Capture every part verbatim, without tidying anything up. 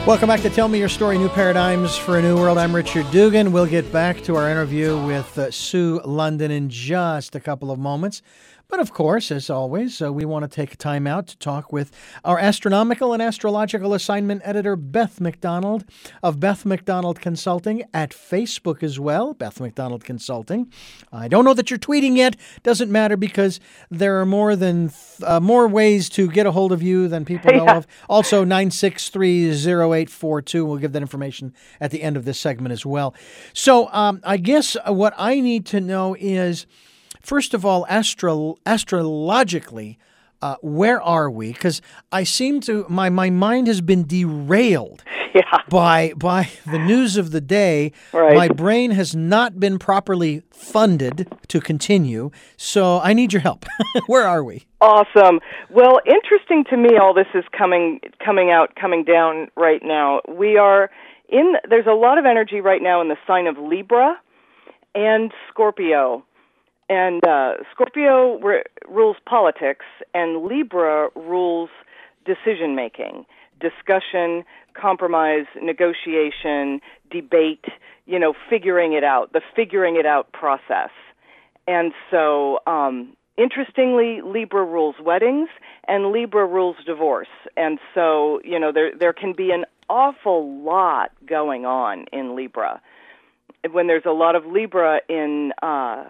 Welcome back to Tell Me Your Story, New Paradigms for a New World. I'm Richard Dugan. We'll get back to our interview with uh, Sue London in just a couple of moments. But of course, as always, uh, we want to take time out to talk with our astronomical and astrological assignment editor, Beth McDonald of Beth McDonald Consulting, at Facebook as well, Beth McDonald Consulting. I don't know that you're tweeting yet. Doesn't matter, because there are more than uh, more ways to get a hold of you than people know yeah. of. Also, nine six three, zero eight four two. We'll give that information at the end of this segment as well. So um, I guess what I need to know is, first of all, astro- astrologically, uh, where are we? Because I seem to, my, my mind has been derailed yeah. by by the news of the day. Right. My brain has not been properly funded to continue, so I need your help. Where are we? Awesome. Well, interesting to me, all this is coming coming out, coming down right now. We are in, there's a lot of energy right now in the sign of Libra and Scorpio. And uh, Scorpio re- rules politics, and Libra rules decision-making, discussion, compromise, negotiation, debate, you know, figuring it out, the figuring it out process. And so, um, interestingly, Libra rules weddings, and Libra rules divorce. And so, you know, there there can be an awful lot going on in Libra. When there's a lot of Libra in uh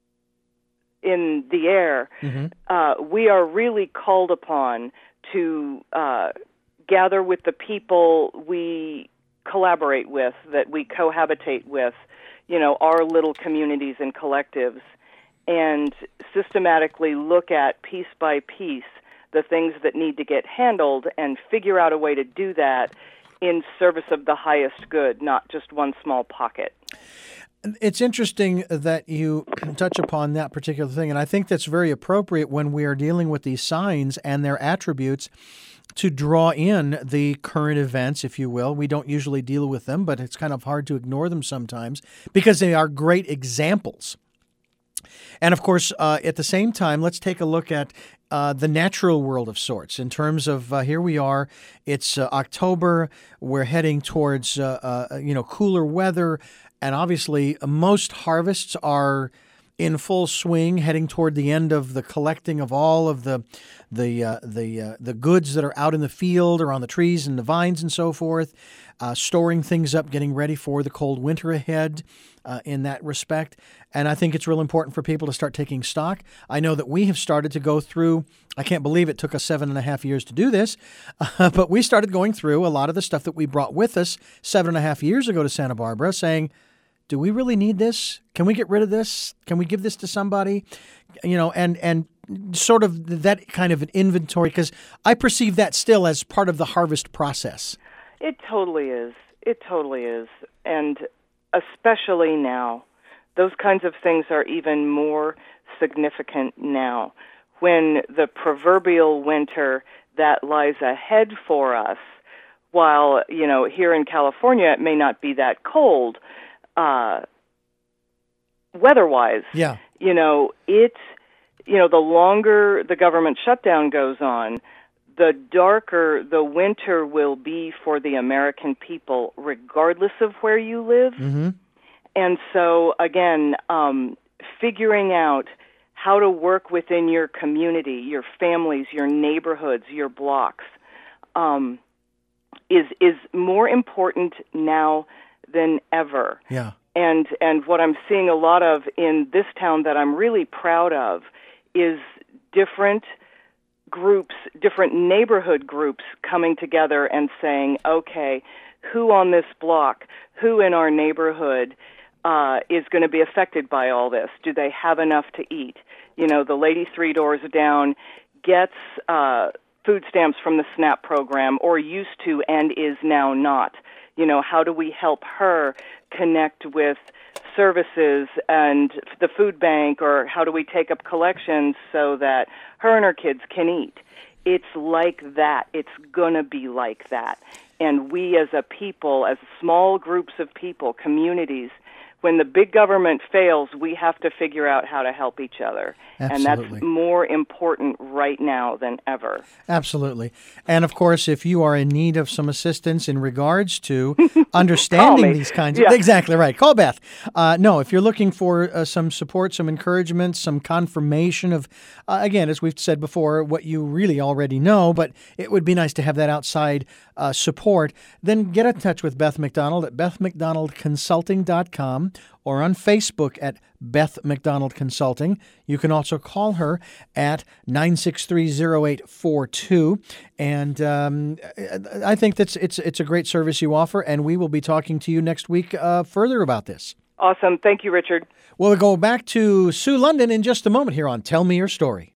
in the air, mm-hmm. uh, we are really called upon to uh, gather with the people we collaborate with, that we cohabitate with, you know, our little communities and collectives, and systematically look at piece by piece the things that need to get handled and figure out a way to do that in service of the highest good, not just one small pocket. It's interesting that you touch upon that particular thing, and I think that's very appropriate when we are dealing with these signs and their attributes to draw in the current events, if you will. We don't usually deal with them, but it's kind of hard to ignore them sometimes because they are great examples. And of course, uh, at the same time, let's take a look at uh, the natural world of sorts in terms of uh, here we are. It's uh, October. We're heading towards uh, uh, you know cooler weather. And obviously, most harvests are in full swing, heading toward the end of the collecting of all of the the uh, the uh, the goods that are out in the field or on the trees and the vines and so forth, uh, storing things up, getting ready for the cold winter ahead uh, in that respect. And I think it's real important for people to start taking stock. I know that we have started to go through, I can't believe it took us seven and a half years to do this, uh, but we started going through a lot of the stuff that we brought with us seven and a half years ago to Santa Barbara, saying, do we really need this? Can we get rid of this? Can we give this to somebody? You know, and and sort of that kind of an inventory, because I perceive that still as part of the harvest process. It totally is. It totally is. And especially now, those kinds of things are even more significant now, when the proverbial winter that lies ahead for us, while, you know, here in California it may not be that cold, Uh, weather-wise, yeah. you know, it, you know, the longer the government shutdown goes on, the darker the winter will be for the American people, regardless of where you live. Mm-hmm. And so, again, um, figuring out how to work within your community, your families, your neighborhoods, your blocks, um, is is more important now than ever. Yeah. And and what I'm seeing a lot of in this town that I'm really proud of is different groups, different neighborhood groups coming together and saying, okay, who on this block, who in our neighborhood uh, is going to be affected by all this? Do they have enough to eat? You know, the lady three doors down gets uh, food stamps from the SNAP program, or used to and is now not. You know, how do we help her connect with services and the food bank, or how do we take up collections so that her and her kids can eat? It's like that. It's going to be like that. And we as a people, as small groups of people, communities, when the big government fails, we have to figure out how to help each other. Absolutely. And that's more important right now than ever. Absolutely. And of course, if you are in need of some assistance in regards to understanding these kinds of... Yeah. Exactly right. Call Beth. Uh, no, if you're looking for uh, some support, some encouragement, some confirmation of, uh, again, as we've said before, what you really already know, but it would be nice to have that outside uh, support, then get in touch with Beth McDonald at beth mcdonald consulting dot com or on Facebook at Beth McDonald Consulting. You can also call her at nine six three, zero eight four two. And um, I think that's it's it's a great service you offer, and we will be talking to you next week uh, further about this. Awesome. Thank you, Richard. We'll go back to Sue London in just a moment here on Tell Me Your Story.